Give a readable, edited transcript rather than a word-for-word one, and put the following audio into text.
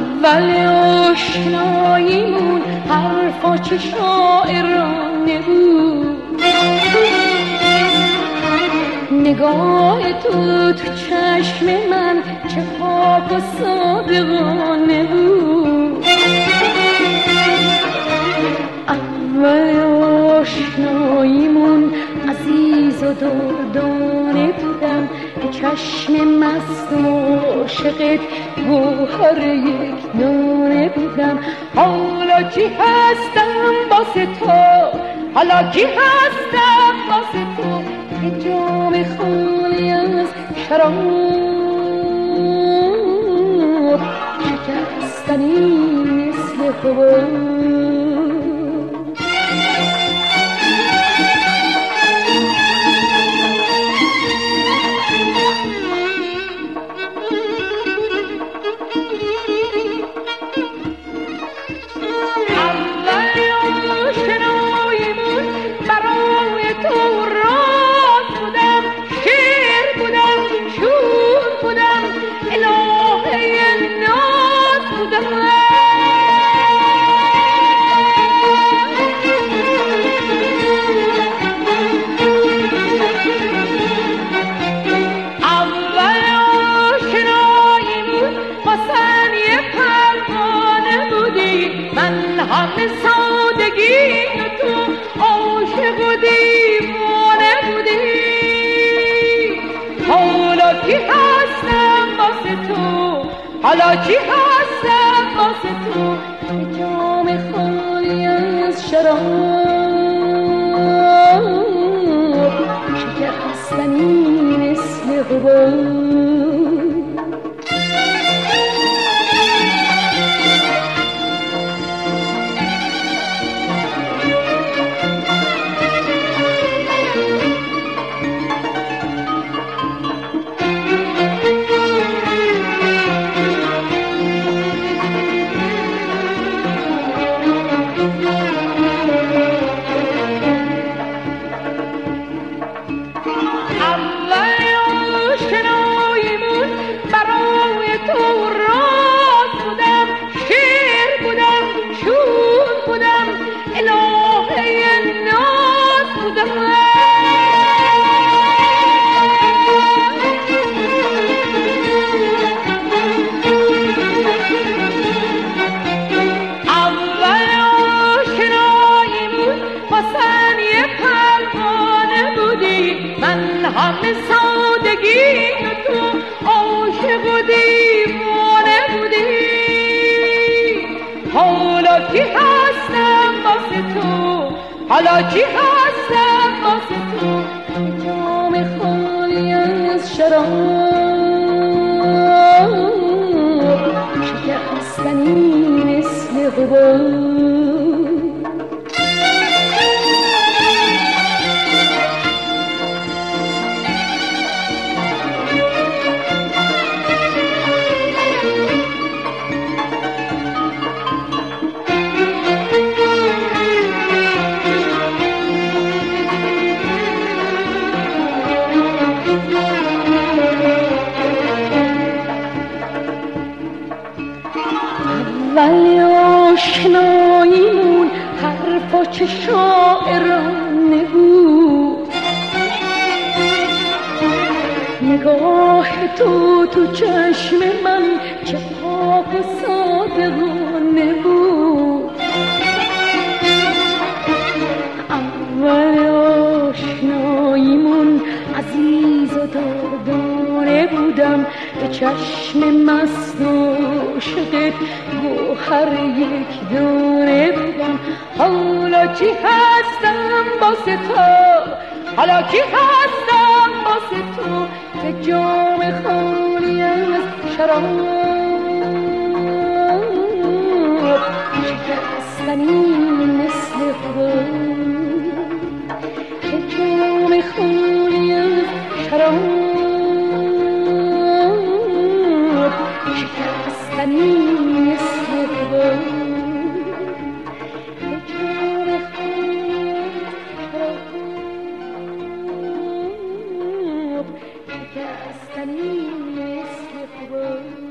اول آشناییمون حرفا چه شاعرانه بود، نگاه تو چشم من چه پاک و صادقانه بود. اول آشناییمون عزیز و دردانه بودم، به چشم مست و عاشقت گوهر یک دانه بودم. حالا کی هستم واسه تو، حالا کی هستم واسه تو، که جام خالی از شراب شکستنی مثل حباب. همه سادگی تو عاشق و دیوانه بودی. حالا کی هستم واسه تو، حالا کی هستم واسه تو، به جام خالی از شراب شکستنی مثل حباب. همه سادگی تو عاشق و دیوانه بودی. حالا کی هستم واسه تو، حالا کی هستم واسه تو، به جام خالی از شراب شکستنی مثل حباب. ولی آشناییمون حرفا چه شاعرانه بود، نگاه تو چشم من چه پاک و صادقانه بود. اول آشناییمون عزیز و دردانه بودم، به چشم مست و عاشقت گوهر یک دانه بودم. حالا کی هستم واسه تو، حالا کی هستم واسه تو، که جام خالی از شراب شکستنی مثل حباب، که جام خالی از شراب شکستنی مثل حباب، که جام خالی از شراب شکستنی مثل حباب.